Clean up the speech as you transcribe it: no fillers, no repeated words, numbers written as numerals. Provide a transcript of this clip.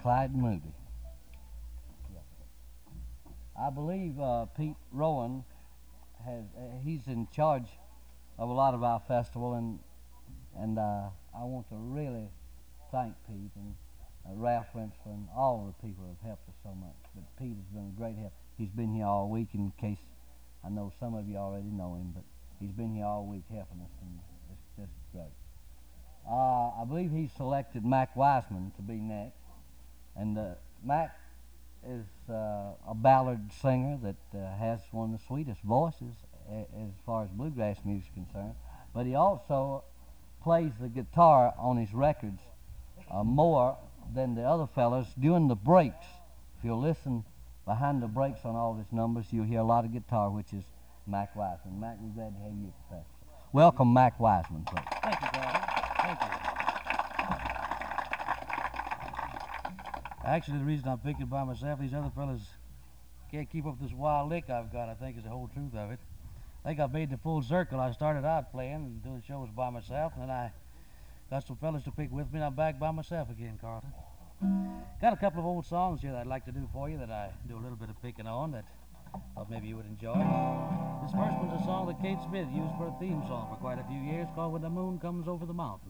Clyde Moody. I believe Pete Rowan he's in charge of a lot of our festival, and I want to really thank Pete and Ralph Rensler and all the people who have helped us so much. But Pete has been a great help. He's been here all week, in case I know some of you already know him, but he's been here all week helping us, and it's just great. I believe he selected Mac Wiseman to be next, and Mac is a ballad singer that has one of the sweetest voices as far as bluegrass music is concerned, but he also plays the guitar on his records more than the other fellas during the breaks. If you'll listen behind the breaks on all his numbers, you'll hear a lot of guitar, which is Mac Wiseman. Mac, we're glad to have you at the festival. Welcome, Mac Wiseman, please. Thank you, Carl. Thank you. Actually, the reason I'm picking by myself, these other fellas can't keep up this wild lick I've got, I think is the whole truth of it. I think I've made the full circle. I started out playing and doing shows by myself, and then I got some fellas to pick with me, and I'm back by myself again, Carlton. Got a couple of old songs here that I'd like to do for you that I do a little bit of picking on that I thought maybe you would enjoy. This first one's a song that Kate Smith used for a theme song for quite a few years called When the Moon Comes Over the Mountain.